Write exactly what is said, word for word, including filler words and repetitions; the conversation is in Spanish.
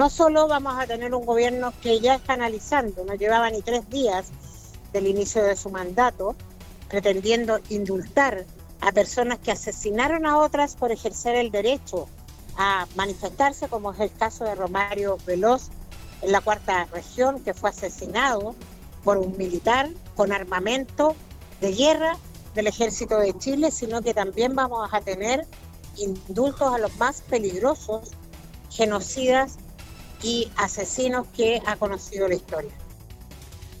No solo vamos a tener un gobierno que ya está analizando, no llevaba ni tres días del inicio de su mandato, pretendiendo indultar a personas que asesinaron a otras por ejercer el derecho a manifestarse, como es el caso de Romario Veloz en la Cuarta Región, que fue asesinado por un militar con armamento de guerra del Ejército de Chile, sino que también vamos a tener indultos a los más peligrosos genocidas y asesinos que ha conocido la historia.